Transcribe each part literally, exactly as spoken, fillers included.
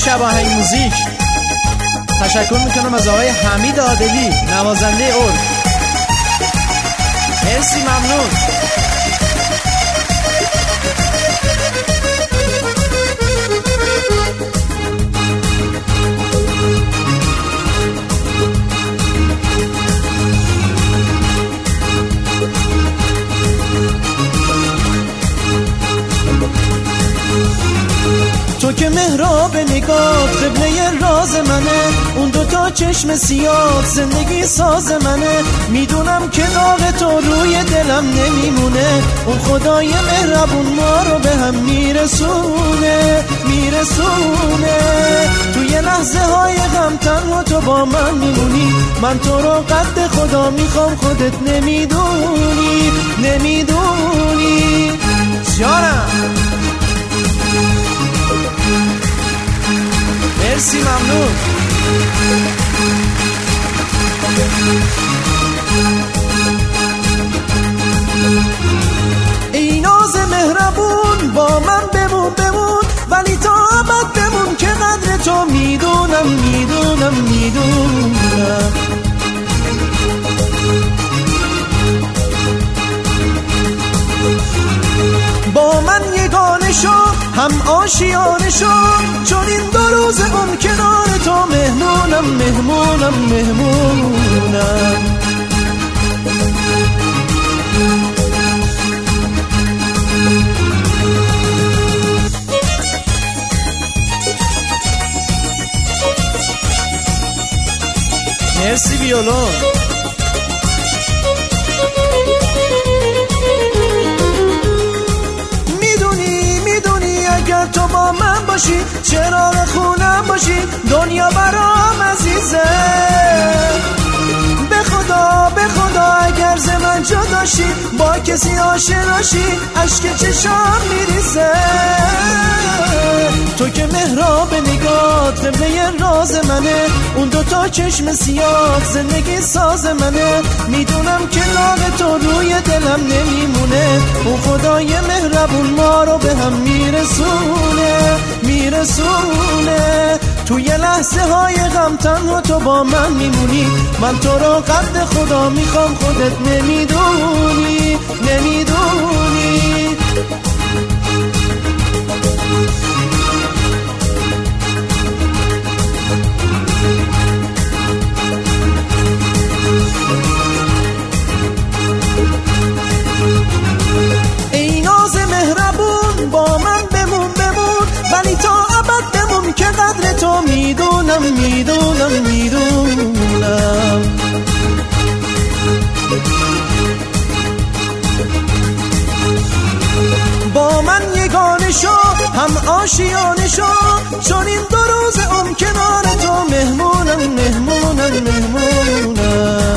شب آهنگ موزیک. تشکر میکنم از آقای حمید عادلی نوازنده ارگ. مرسی، ممنون. تو که محراب نگات قبله راز منه، اون دوتا چشم سیاه زندگی ساز منه. میدونم که داغ تو روی دلم نمیمونه، اون خدای مهربون ما رو به هم میرسونه میرسونه. تو یه لحظه های غم تنها تو با من میمونی، من تو رو قد خدا میخوام خودت نمیدونی نمیدونی. جانم مرسی، ممنون. ای ناز مهربون با من بمون بمون، ولی تا ابد بمون که قدر تو میدونم میدونم میدونم. با من یگانه شو، هم آشیانه شو، چون این دو روز اون کنار تو مهمونم مهمونم مهمونم. مرسی ویولون. اگر تو با من باشی، چراغ خونم باشی، دنیا برام عزیزه. به خدا به خدا اگر ز من جداشی، با کسی آشناشی، اشک چشام میریزه. تو که محراب نگات قبله راز منه، اون دوتا چشم سیاه زندگی ساز منه. میدونم که لاغ تو روی دلم نمیمونه، اون خدای مهربون ما رو به هم میرسونه میرسونه. تو یه لحظه های غم تنها تو با من میمونی، من تو رو قد خدا میخوام خودت نمیدونی نمیدونی. ای ناز مهربون با من بمون بمون، ولی تا ابد بمون که قدر تو میدونم میدونم میدونم. با من یگانه شو، هم آشیانه شو، چون این دو روز اون کنار تو مهمونم مهمونم مهمونم.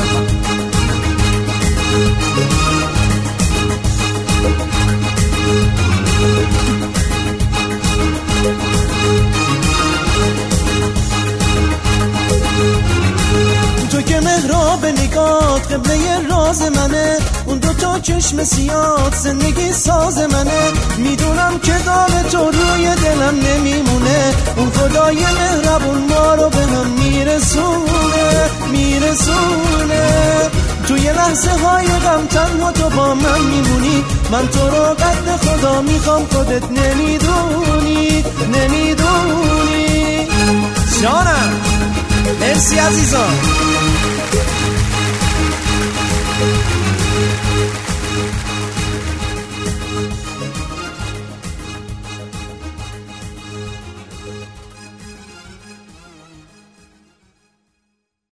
تو که محراب نگات قبله راز منه، اون دوتا چشم سیاه زندگی ساز منه. میدونم که داغ تو روی دلم نمیمونه، اون خدای مهربون ما رو به هم میرسونه میرسونه. تو یه لحظه های غم تنها تو با من میمونی، من تو رو قد خدا میخوام خودت نمیدونی نمیدونی. جانم مرسی عزیزان.